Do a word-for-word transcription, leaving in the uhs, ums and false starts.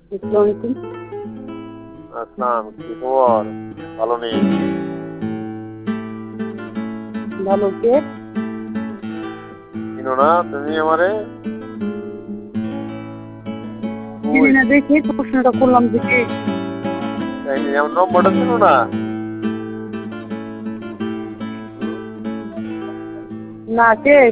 আসসালামু আলাইকুম। আসসালাম, কি খবর? ভালো নেই। ভালো, কে? চিনো না তুমি আমারে? চিনি কই? না দেখে প্রশ্নটা করলাম যে কে? তাই নাকি? আমার নম্বরটা চিনো না? হুম? না, কে?